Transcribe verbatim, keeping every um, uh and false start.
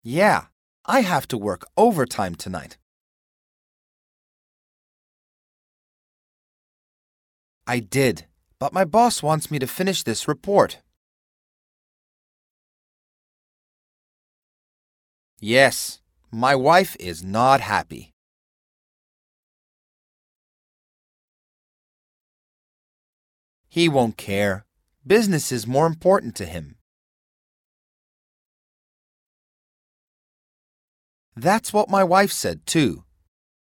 Yeah, I have to work overtime tonight. I did, but my boss wants me to finish this report. Yes, my wife is not happy. He won't care. Business is more important to him. That's what my wife said too.